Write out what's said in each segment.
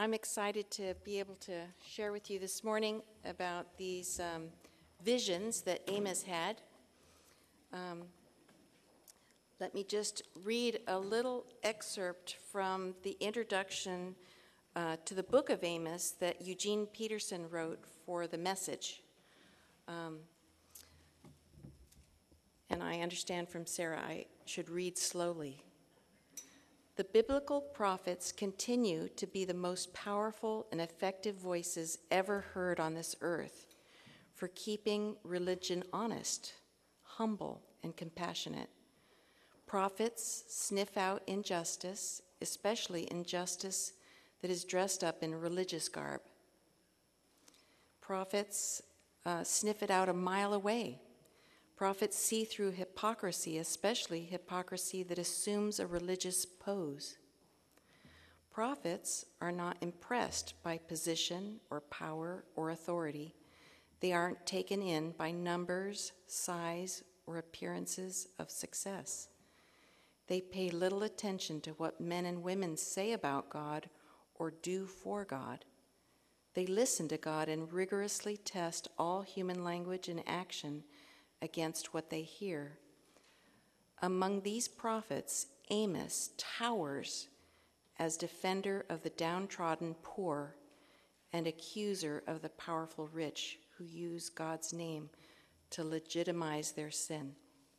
I'm excited to be able to share with you this morning about these visions that Amos had. Let me just read a little excerpt from the introduction to the book of Amos that Eugene Peterson wrote for The Message. And I understand from Sarah I should read slowly. The biblical prophets continue to be the most powerful and effective voices ever heard on this earth for keeping religion honest, humble, and compassionate. Prophets sniff out injustice, especially injustice that is dressed up in religious garb. Prophets sniff it out a mile away. Prophets see through hypocrisy, especially hypocrisy that assumes a religious pose. Prophets are not impressed by position or power or authority. They aren't taken in by numbers, size, or appearances of success. They pay little attention to what men and women say about God or do for God. They listen to God and rigorously test all human language and action against what they hear. Among these prophets, Amos towers as defender of the downtrodden poor and accuser of the powerful rich who use God's name to legitimize their sin.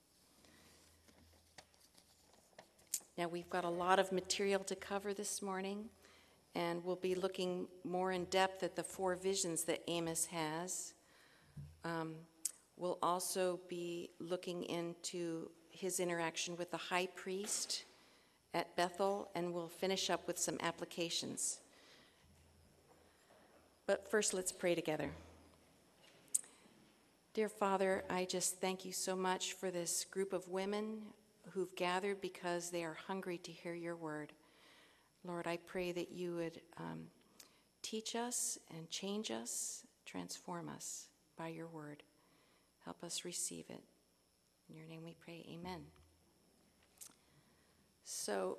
Now, we've got a lot of material to cover this morning, and we'll be looking more in depth at the four visions that Amos has. We'll also be looking into his interaction with the high priest at Bethel, and we'll finish up with some applications. But first, let's pray together. Dear Father, I just thank you so much for this group of women who've gathered because they are hungry to hear your word. Lord, I pray that you would teach us and change us, transform us by your word. Help us receive it. In your name we pray, amen. So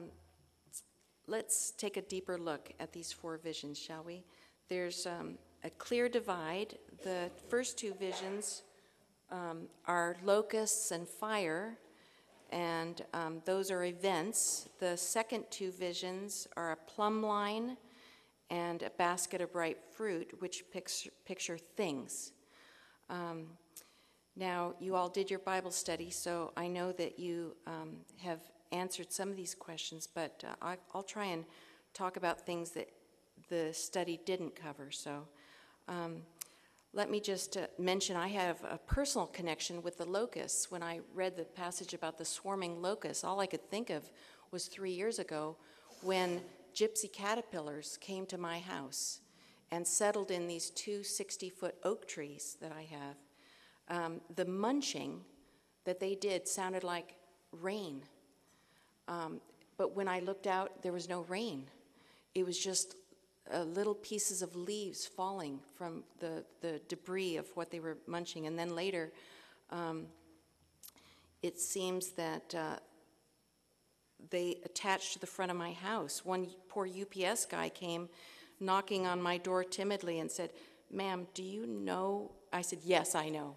let's take a deeper look at these four visions, shall we? There's a clear divide. The first two visions are locusts and fire, and those are events. The second two visions are a plumb line and a basket of ripe fruit, which picture things. Now, you all did your Bible study, so I know that you have answered some of these questions, but I'll try and talk about things that the study didn't cover. So let me just mention I have a personal connection with the locusts. When I read the passage about the swarming locusts, all I could think of was 3 years ago when gypsy caterpillars came to my house and settled in these two 60-foot oak trees that I have. The munching that they did sounded like rain. But when I looked out, there was no rain. It was just little pieces of leaves falling from the debris of what they were munching. And then later, it seems that they attached to the front of my house. One poor UPS guy came knocking on my door timidly and said, "Ma'am, do you know?" I said, "Yes, I know."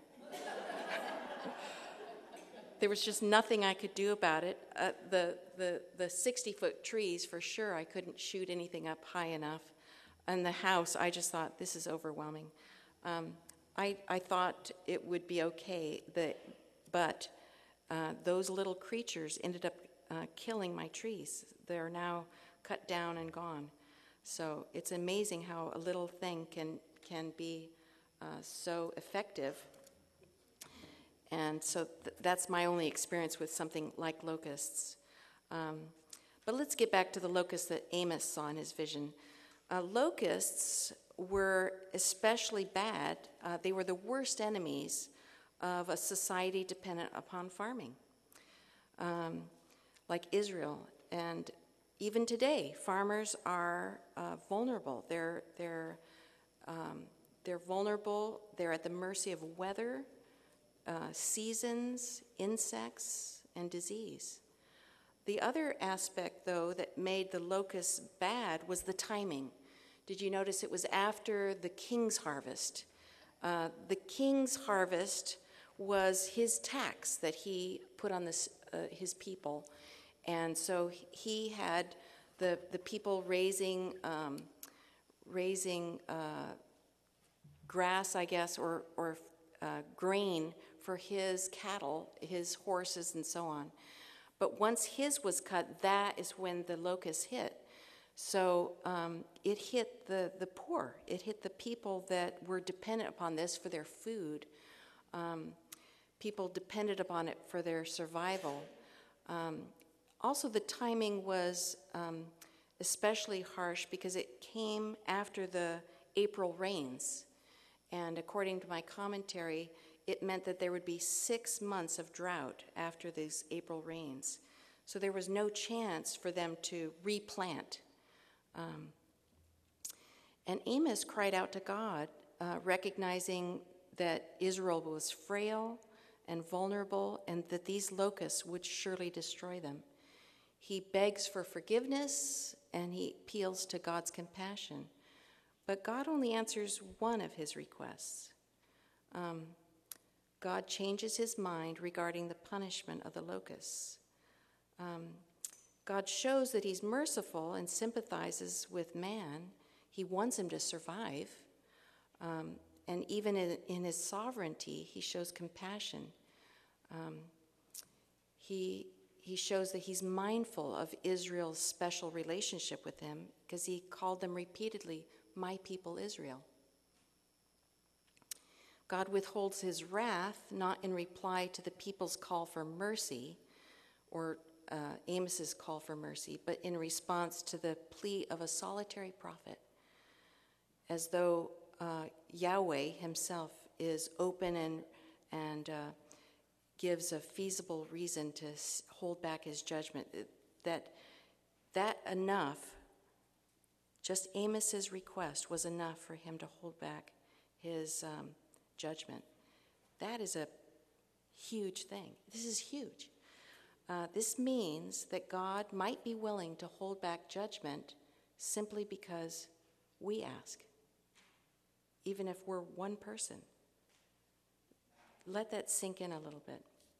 There was just nothing I could do about it. The 60-foot trees, for sure, I couldn't shoot anything up high enough. And the house, I just thought, this is overwhelming. I thought it would be okay, but those little creatures ended up killing my trees. They're now cut down and gone. So it's amazing how a little thing can be so effective. And so that's my only experience with something like locusts. But let's get back to the locusts that Amos saw in his vision. Locusts were especially bad. They were the worst enemies of a society dependent upon farming, like Israel. And even today, farmers are vulnerable. They're vulnerable. They're at the mercy of weather, seasons, insects, and disease. The other aspect, though, that made the locusts bad was the timing. Did you notice it was after the king's harvest? The king's harvest was his tax that he put on his people. And so he had the people raising grass, I guess, or grain for his cattle, his horses, and so on. But once his was cut, that is when the locusts hit. So it hit the poor. It hit the people that were dependent upon this for their food. People depended upon it for their survival. Also, the timing was especially harsh because it came after the April rains. And according to my commentary, it meant that there would be 6 months of drought after these April rains. So there was no chance for them to replant. And Amos cried out to God, recognizing that Israel was frail and vulnerable and that these locusts would surely destroy them. He begs for forgiveness and he appeals to God's compassion. But God only answers one of his requests. God changes his mind regarding the punishment of the locusts. God shows that he's merciful and sympathizes with man. He wants him to survive. And even in his sovereignty, he shows compassion. He shows that he's mindful of Israel's special relationship with him because he called them repeatedly, my people Israel. God withholds his wrath, not in reply to the people's call for mercy, or Amos's call for mercy, but in response to the plea of a solitary prophet, as though Yahweh himself is open and gives a feasible reason to hold back his judgment. That enough, just Amos's request was enough for him to hold back his judgment. That is a huge thing. This is huge. This means that God might be willing to hold back judgment simply because we ask, even if we're one person. Let that sink in a little bit.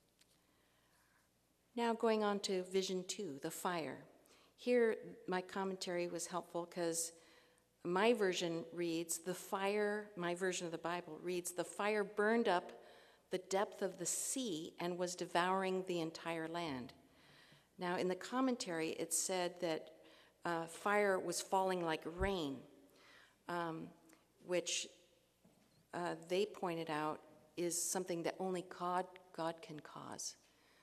Now going on to Vision 2, the fire. Here, my commentary was helpful because my version reads, my version of the Bible reads, the fire burned up the depth of the sea and was devouring the entire land. Now, in the commentary, it said that fire was falling like rain, which they pointed out is something that only God can cause.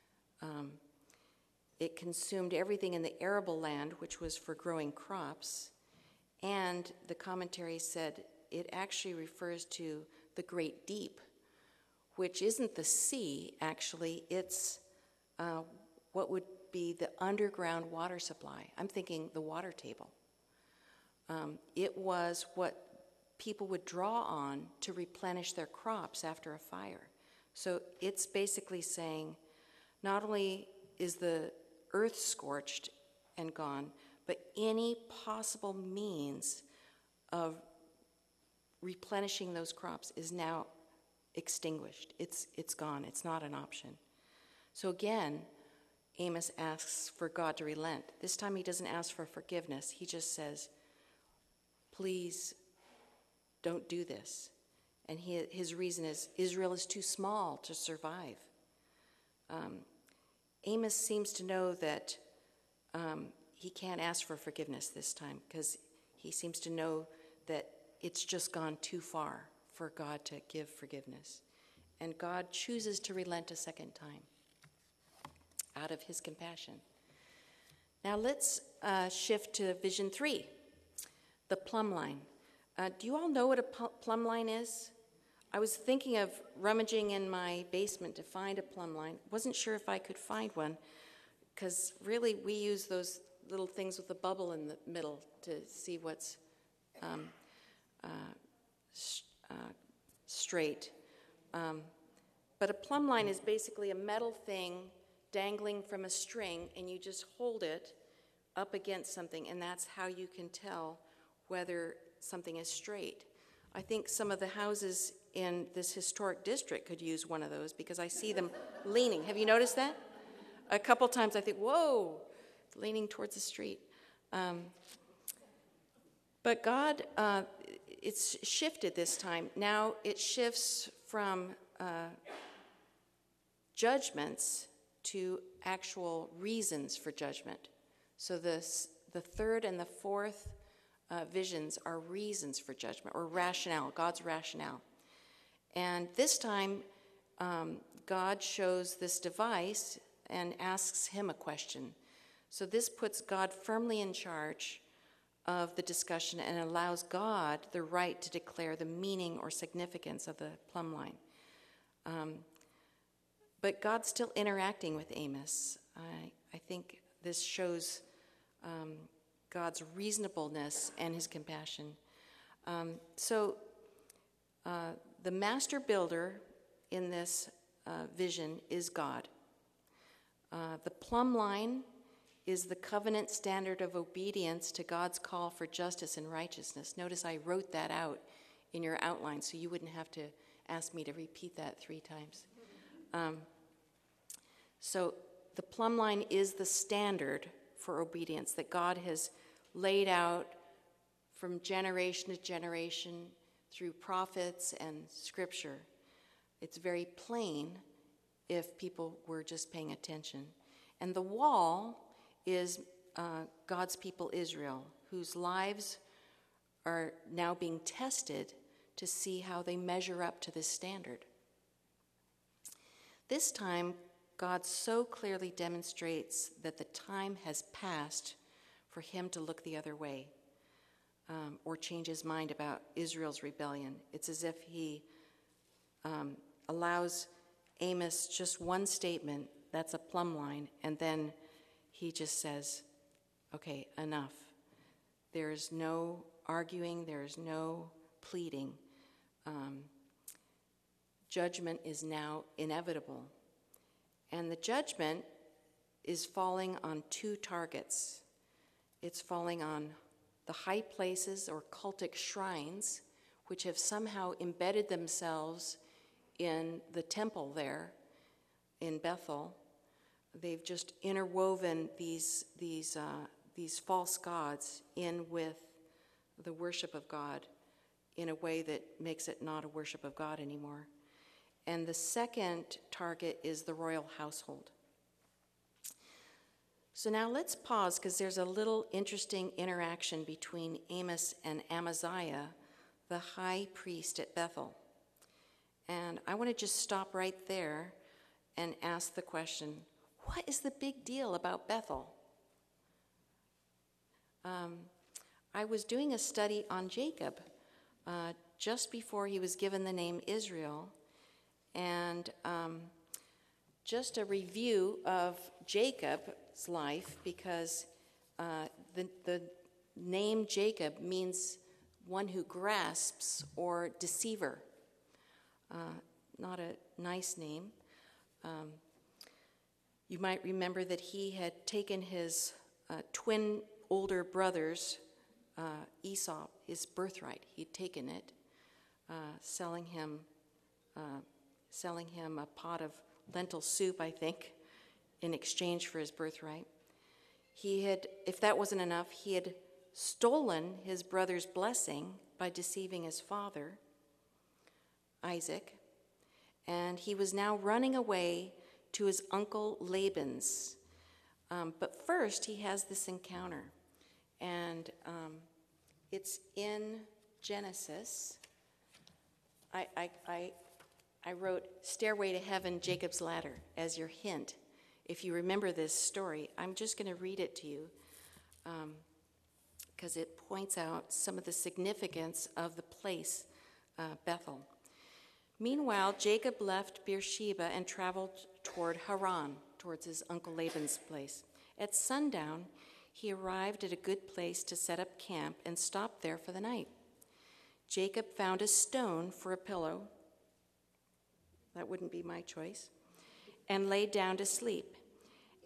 It consumed everything in the arable land, which was for growing crops, and the commentary said it actually refers to the great deep, which isn't the sea, actually. It's what would be the underground water supply. I'm thinking the water table. It was what people would draw on to replenish their crops after a fire. So it's basically saying not only is the earth scorched and gone, but any possible means of replenishing those crops is now extinguished. It's gone. It's not an option. So again, Amos asks for God to relent. This time he doesn't ask for forgiveness. He just says, please don't do this. And his reason is Israel is too small to survive. Amos seems to know that he can't ask for forgiveness this time because he seems to know that it's just gone too far for God to give forgiveness. And God chooses to relent a second time out of his compassion. Now let's shift to Vision 3, the plumb line. Do you all know what a plumb line is? I was thinking of rummaging in my basement to find a plumb line. Wasn't sure if I could find one because really we use those little things with a bubble in the middle to see what's straight. But a plumb line is basically a metal thing dangling from a string, and you just hold it up against something, and that's how you can tell whether something is straight. I think some of the houses in this historic district could use one of those because I see them leaning. Have you noticed that? A couple times I think, whoa, leaning towards the street. But God, it's shifted this time. Now it shifts from judgments to actual reasons for judgment. So the third and the fourth visions are reasons for judgment, or rationale, God's rationale. And this time, God shows this device and asks him a question. So this puts God firmly in charge of the discussion and allows God the right to declare the meaning or significance of the plumb line. But God's still interacting with Amos. I think this shows God's reasonableness and his compassion. So the master builder in this vision is God. The plumb line is the covenant standard of obedience to God's call for justice and righteousness. Notice I wrote that out in your outline so you wouldn't have to ask me to repeat that 3 times. So the plumb line is the standard for obedience that God has laid out from generation to generation through prophets and scripture. It's very plain if people were just paying attention. And the wall is God's people Israel, whose lives are now being tested to see how they measure up to this standard. This time, God so clearly demonstrates that the time has passed for him to look the other way or change his mind about Israel's rebellion. It's as if he allows Amos just one statement, that's a plumb line, and then he just says, okay, enough. There is no arguing, there is no pleading. Judgment is now inevitable. And the judgment is falling on 2 targets. It's falling on the high places or cultic shrines, which have somehow embedded themselves in the temple there in Bethel. They've just interwoven these false gods in with the worship of God in a way that makes it not a worship of God anymore. And the second target is the royal household. So now let's pause because there's a little interesting interaction between Amos and Amaziah, the high priest at Bethel. And I want to just stop right there and ask the question, what is the big deal about Bethel? I was doing a study on Jacob just before he was given the name Israel. And just a review of Jacob's life, because the name Jacob means one who grasps or deceiver. Not a nice name. You might remember that he had taken his twin older brother's, Esau, his birthright. He'd taken it, selling him a pot of lentil soup, I think, in exchange for his birthright. He had, if that wasn't enough, he had stolen his brother's blessing by deceiving his father, Isaac, and he was now running away to his uncle Laban's. But first, he has this encounter, and it's in Genesis. I wrote Stairway to Heaven, Jacob's Ladder as your hint. If you remember this story, I'm just going to read it to you because it points out some of the significance of the place, Bethel. Meanwhile, Jacob left Beersheba and traveled toward Haran, towards his uncle Laban's place. At sundown, he arrived at a good place to set up camp and stopped there for the night. Jacob found a stone for a pillow. That wouldn't be my choice. And laid down to sleep.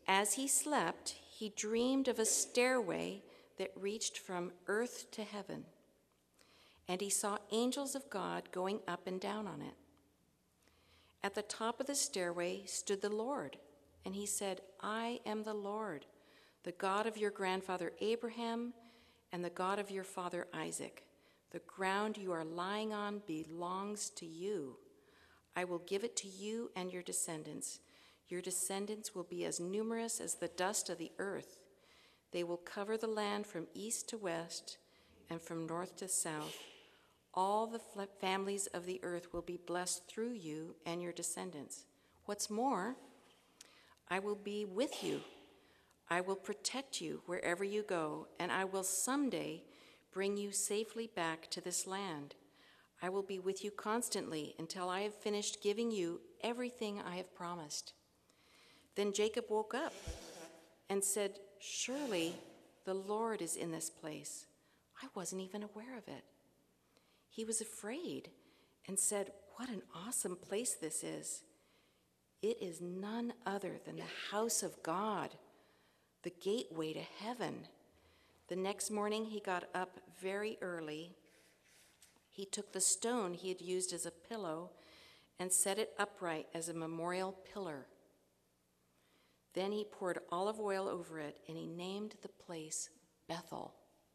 As he slept, he dreamed of a stairway that reached from earth to heaven, and he saw angels of God going up and down on it. At the top of the stairway stood the Lord, and he said, I am the Lord, the God of your grandfather Abraham and the God of your father Isaac. The ground you are lying on belongs to you. I will give it to you and your descendants. Your descendants will be as numerous as the dust of the earth. They will cover the land from east to west and from north to south. All the families of the earth will be blessed through you and your descendants. What's more, I will be with you. I will protect you wherever you go, and I will someday bring you safely back to this land. I will be with you constantly until I have finished giving you everything I have promised. Then Jacob woke up and said, surely the Lord is in this place. I wasn't even aware of it. He was afraid and said, what an awesome place this is. It is none other than the house of God, the gateway to heaven. The next morning he got up very early. He took the stone he had used as a pillow and set it upright as a memorial pillar. Then he poured olive oil over it, and he named the place Bethel,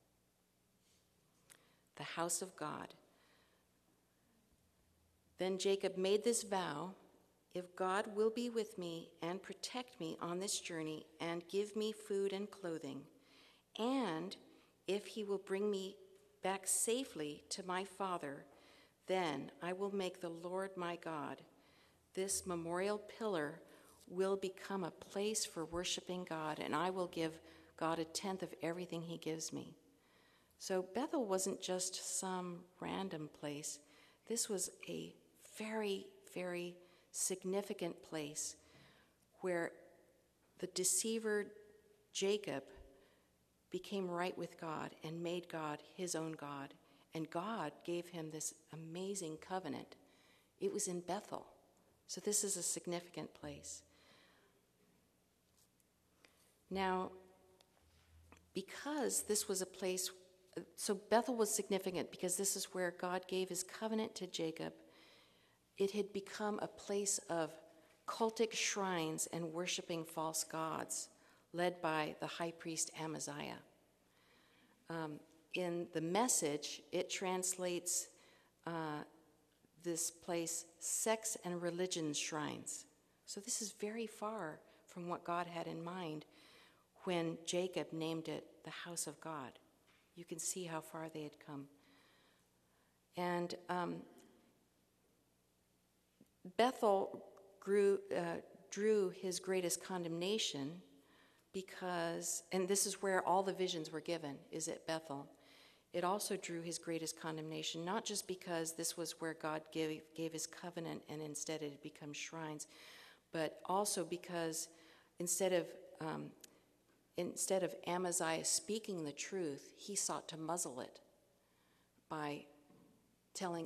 the house of God. Then Jacob made this vow, if God will be with me and protect me on this journey and give me food and clothing, and if he will bring me back safely to my father, then I will make the Lord my God. This memorial pillar will become a place for worshiping God, and I will give God 1/10 of everything he gives me. So Bethel wasn't just some random place. This was a very, very significant place where the deceiver Jacob became right with God and made God his own God. And God gave him this amazing covenant. It was in Bethel. So this is a significant place. Now, because this was a place, so Bethel was significant because this is where God gave his covenant to Jacob. It had become a place of cultic shrines and worshiping false gods, led by the high priest Amaziah. In the Message, it translates this place sex and religion shrines. So this is very far from what God had in mind when Jacob named it the house of God. You can see how far they had come. And Bethel drew his greatest condemnation because, and this is where all the visions were given, is at Bethel. It also drew his greatest condemnation, not just because this was where God gave his covenant and instead it had become shrines, but also because instead of Amaziah speaking the truth, he sought to muzzle it by telling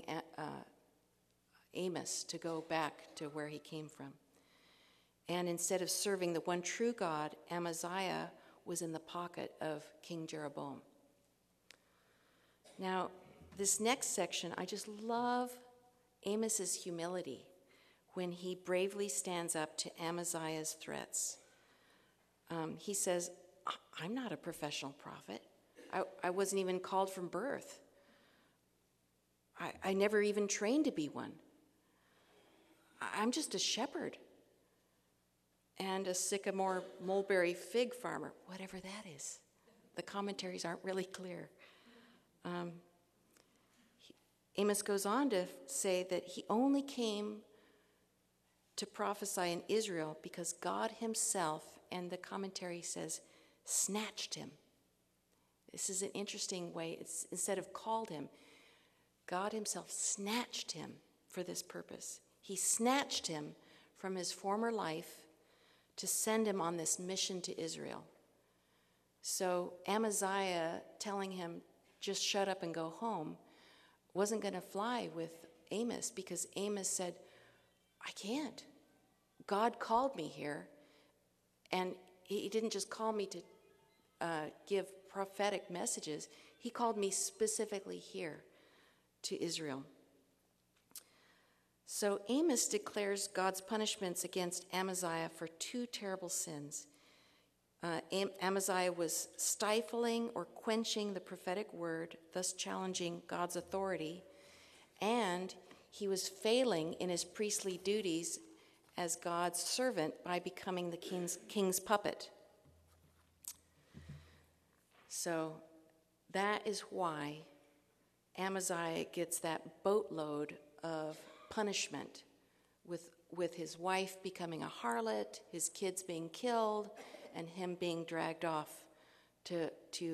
Amos to go back to where he came from. And instead of serving the one true God, Amaziah was in the pocket of King Jeroboam. Now, this next section, I just love Amos's humility when he bravely stands up to Amaziah's threats. He says, I'm not a professional prophet. I wasn't even called from birth. I never even trained to be one. I'm just a shepherd and a sycamore mulberry fig farmer, whatever that is. The commentaries aren't really clear. Amos goes on to say that he only came to prophesy in Israel because God himself, and the commentary says, snatched him. This is an interesting way. It's instead of called him, God himself snatched him for this purpose. He snatched him from his former life to send him on this mission to Israel. So Amaziah telling him, just shut up and go home, wasn't going to fly with Amos because Amos said, I can't. God called me here, and he didn't just call me to give prophetic messages. He called me specifically here to Israel. So Amos declares God's punishments against Amaziah for two terrible sins. Amaziah was stifling or quenching the prophetic word, thus challenging God's authority, and he was failing in his priestly duties as God's servant by becoming the king's puppet. So that is why Amaziah gets that boatload of punishment with his wife becoming a harlot, his kids being killed, and him being dragged off to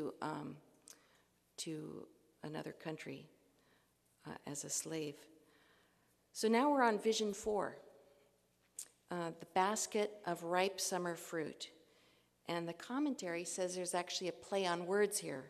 another country as a slave. So now we're on Vision 4, the basket of ripe summer fruit. And the commentary says there's actually a play on words here,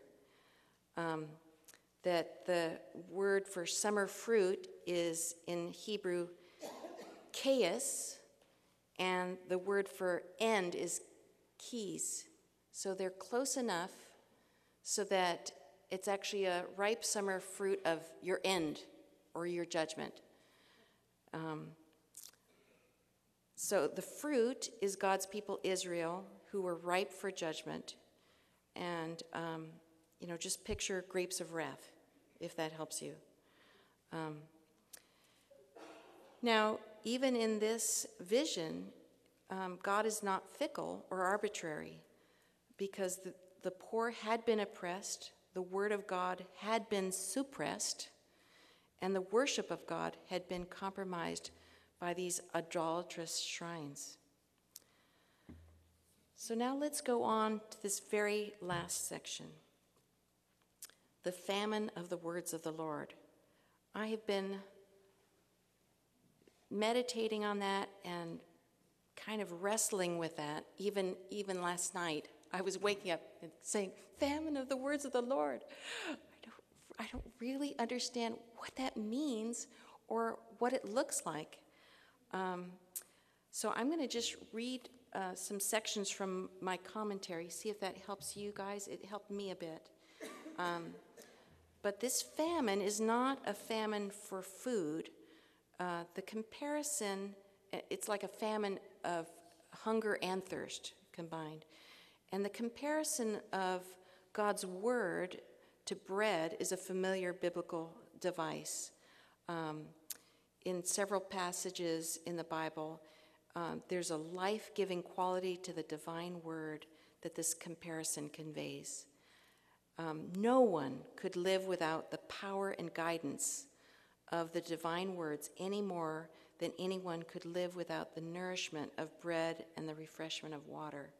that the word for summer fruit is in Hebrew chaos, and the word for end is keys. So they're close enough so that it's actually a ripe summer fruit of your end or your judgment. So the fruit is God's people Israel, who were ripe for judgment. And, just picture grapes of wrath, if that helps you. Now, even in this vision, God is not fickle or arbitrary, because the poor had been oppressed, the word of God had been suppressed, and the worship of God had been compromised by these idolatrous shrines. So now let's go on to this very last section, the famine of the words of the Lord. I have been meditating on that and kind of wrestling with that, even last night. I was waking up and saying, famine of the words of the Lord. I don't really understand what that means or what it looks like. So I'm going to just read some sections from my commentary, see if that helps you guys. It helped me a bit. But this famine is not a famine for food. The comparison, it's like a famine of hunger and thirst combined. And the comparison of God's word to bread is a familiar biblical device. In several passages in the Bible, there's a life-giving quality to the divine word that this comparison conveys. No one could live without the power and guidance of the divine words any more than anyone could live without the nourishment of bread and the refreshment of water.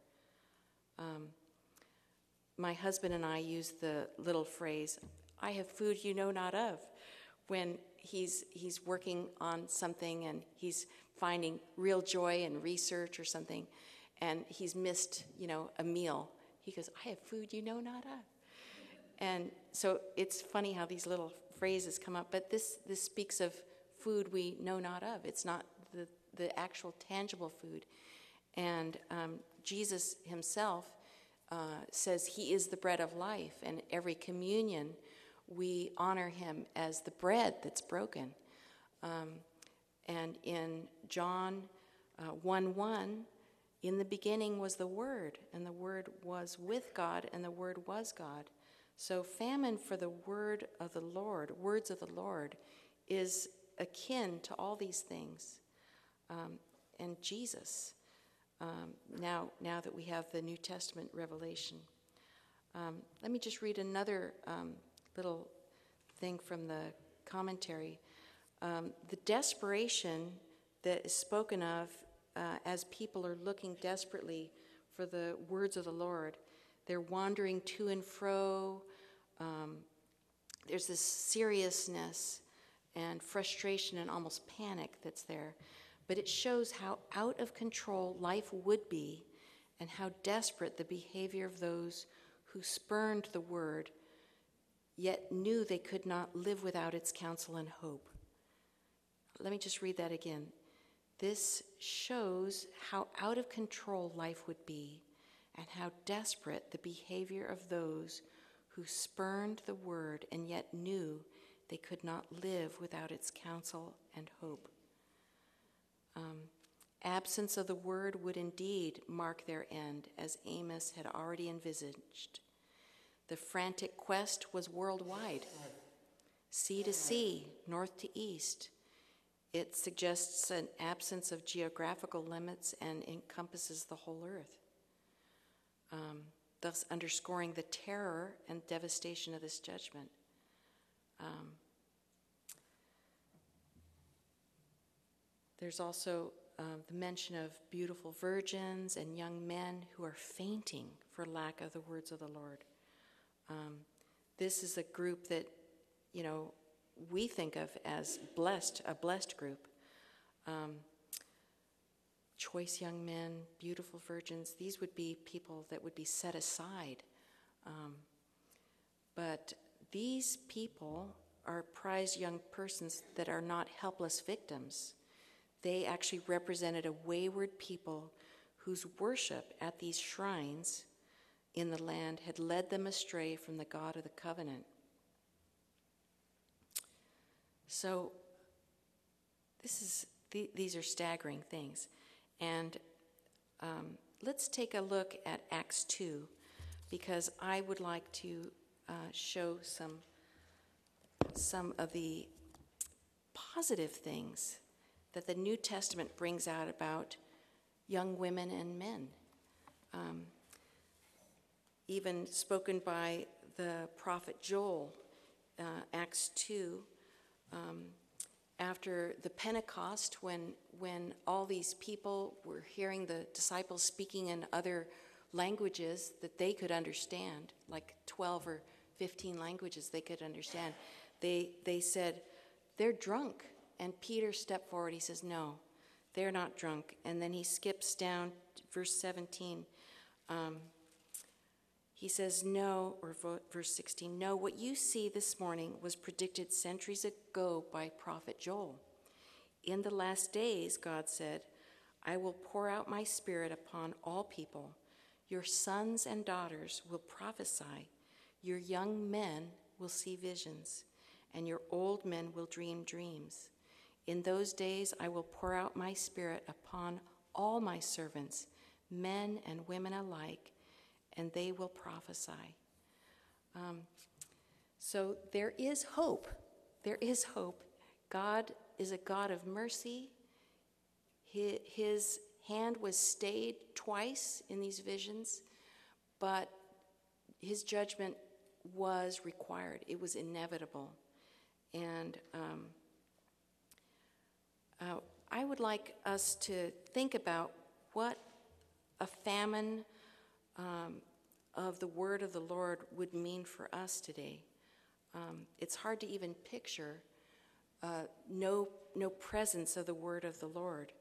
My husband and I use the little phrase, "I have food you know not of," when he's working on something and he's finding real joy in research or something, and he's missed, a meal. He goes, "I have food you know not of." And so it's funny how these little phrases come up, but this speaks of food we know not of. It's not the actual tangible food. And Jesus himself says he is the bread of life, and every communion we honor him as the bread that's broken. And in John 1:1, in the beginning was the Word, and the Word was with God, and the Word was God. So famine for the word of the Lord, words of the Lord, is akin to all these things. And Jesus, now that we have the New Testament revelation. Let me just read another little thing from the commentary. The desperation that is spoken of as people are looking desperately for the words of the Lord. They're wandering to and fro. There's this seriousness and frustration and almost panic that's there. But it shows how out of control life would be and how desperate the behavior of those who spurned the word, yet knew they could not live without its counsel and hope. Let me just read that again. This shows how out of control life would be and how desperate the behavior of those who spurned the word and yet knew they could not live without its counsel and hope. Absence of the word would indeed mark their end, as Amos had already envisaged. The frantic quest was worldwide, sea to sea, north to east. It suggests an absence of geographical limits and encompasses the whole earth, thus underscoring the terror and devastation of this judgment. There's also the mention of beautiful virgins and young men who are fainting for lack of the words of the Lord. This is a group that, we think of as a blessed group. Choice young men, beautiful virgins, these would be people that would be set aside. But these people are prized young persons that are not helpless victims. They actually represented a wayward people whose worship at these shrines in the land had led them astray from the God of the covenant. So these are staggering things. And let's take a look at Acts 2, because I would like to show some of the positive things that the New Testament brings out about young women and men. Even spoken by the prophet Joel, Acts 2, after the Pentecost, when all these people were hearing the disciples speaking in other languages that they could understand, like 12 or 15 languages they could understand, they said, "They're drunk." And Peter stepped forward. He says, "No, they're not drunk." And then he skips down to verse 17. He says, "No," or verse 16, "No, what you see this morning was predicted centuries ago by prophet Joel. In the last days, God said, I will pour out my spirit upon all people. Your sons and daughters will prophesy. Your young men will see visions, and your old men will dream dreams. In those days I will pour out my spirit upon all my servants, men and women alike, and they will prophesy." So there is hope. There is hope. God is a God of mercy. His hand was stayed twice in these visions, but his judgment was required. It was inevitable. And I would like us to think about what a famine of the word of the Lord would mean for us today. It's hard to even picture no presence of the word of the Lord.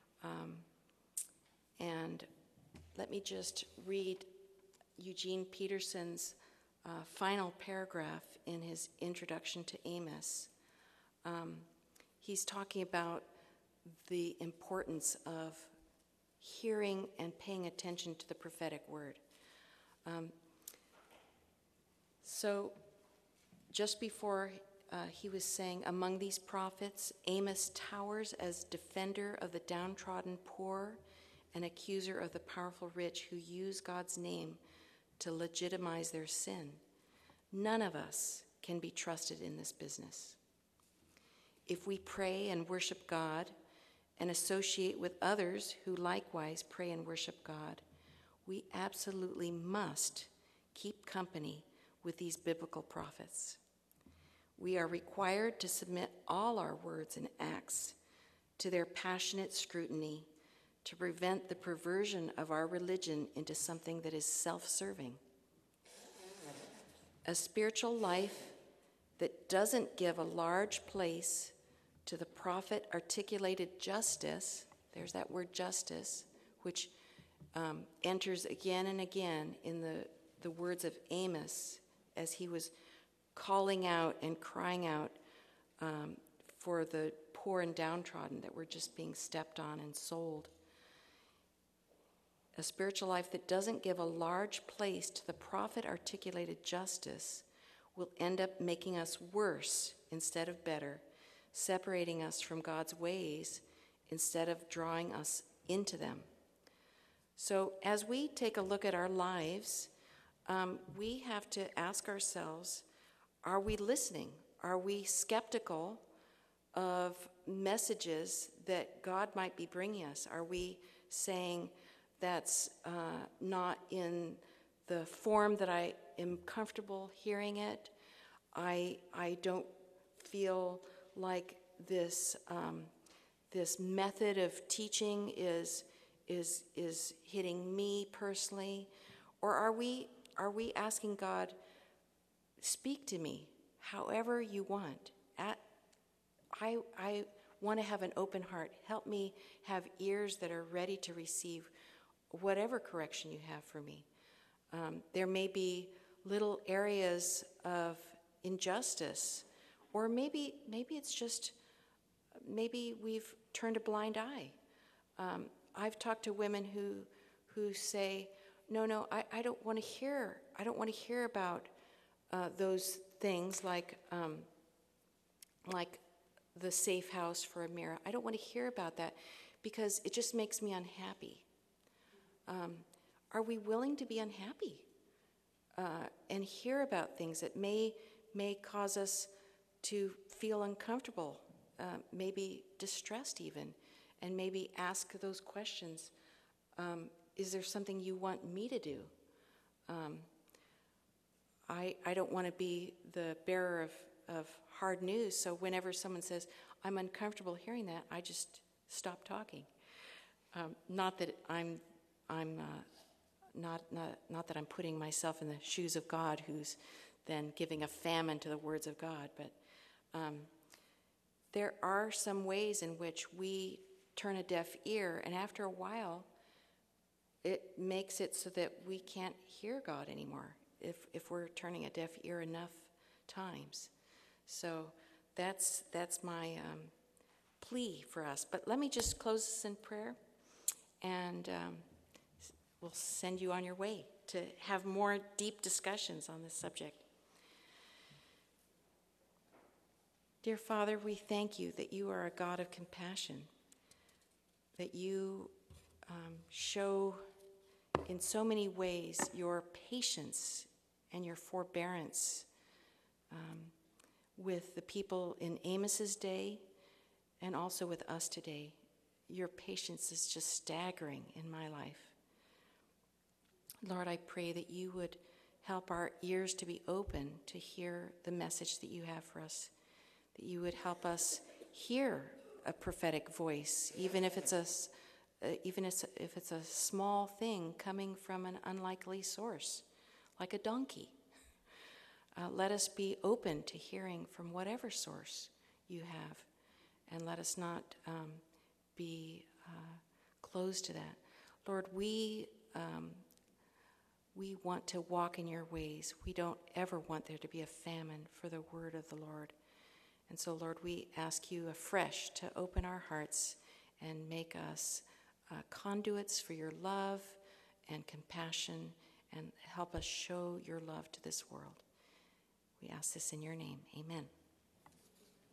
And let me just read Eugene Peterson's final paragraph in his introduction to Amos. He's talking about the importance of hearing and paying attention to the prophetic word. So just before he was saying, among these prophets, Amos towers as defender of the downtrodden poor and accuser of the powerful rich who use God's name to legitimize their sin. None of us can be trusted in this business. If we pray and worship God and associate with others who likewise pray and worship God, we absolutely must keep company with these biblical prophets. We are required to submit all our words and acts to their passionate scrutiny to prevent the perversion of our religion into something that is self-serving. A spiritual life that doesn't give a large place to the prophet-articulated justice, there's that word justice, which enters again and again in the words of Amos as he was calling out and crying out for the poor and downtrodden that were just being stepped on and sold. A spiritual life that doesn't give a large place to the prophet-articulated justice will end up making us worse instead of better, separating us from God's ways instead of drawing us into them. So as we take a look at our lives, we have to ask ourselves, are we listening? Are we skeptical of messages that God might be bringing us? Are we saying that's not in the form that I am comfortable hearing it? I don't feel like this method of teaching is hitting me personally? Or are we asking God, speak to me however you want? I want to have an open heart. Help me have ears that are ready to receive whatever correction you have for me. There may be little areas of injustice, or maybe it's just, maybe we've turned a blind eye. I've talked to women who say, no, I don't want to hear about those things like the safe house for Amira. I don't want to hear about that because it just makes me unhappy. Are we willing to be unhappy and hear about things that may cause us to feel uncomfortable, maybe distressed even, and maybe ask those questions? Is there something you want me to do? I don't want to be the bearer of hard news, so whenever someone says, I'm uncomfortable hearing that, I just stop talking. Not that I'm putting myself in the shoes of God, who's then giving a famine to the words of God, but there are some ways in which we turn a deaf ear, and after a while, it makes it so that we can't hear God anymore if we're turning a deaf ear enough times. So that's my plea for us. But let me just close this in prayer, and we'll send you on your way to have more deep discussions on this subject. Dear Father, we thank you that you are a God of compassion, that you show in so many ways your patience and your forbearance with the people in Amos's day and also with us today. Your patience is just staggering in my life. Lord, I pray that you would help our ears to be open to hear the message that you have for us, that you would help us hear a prophetic voice, even if it's a small thing coming from an unlikely source, like a donkey. Let us be open to hearing from whatever source you have, and let us not be closed to that. Lord, we want to walk in your ways. We don't ever want there to be a famine for the word of the Lord. And so, Lord, we ask you afresh to open our hearts and make us conduits for your love and compassion, and help us show your love to this world. We ask this in your name. Amen.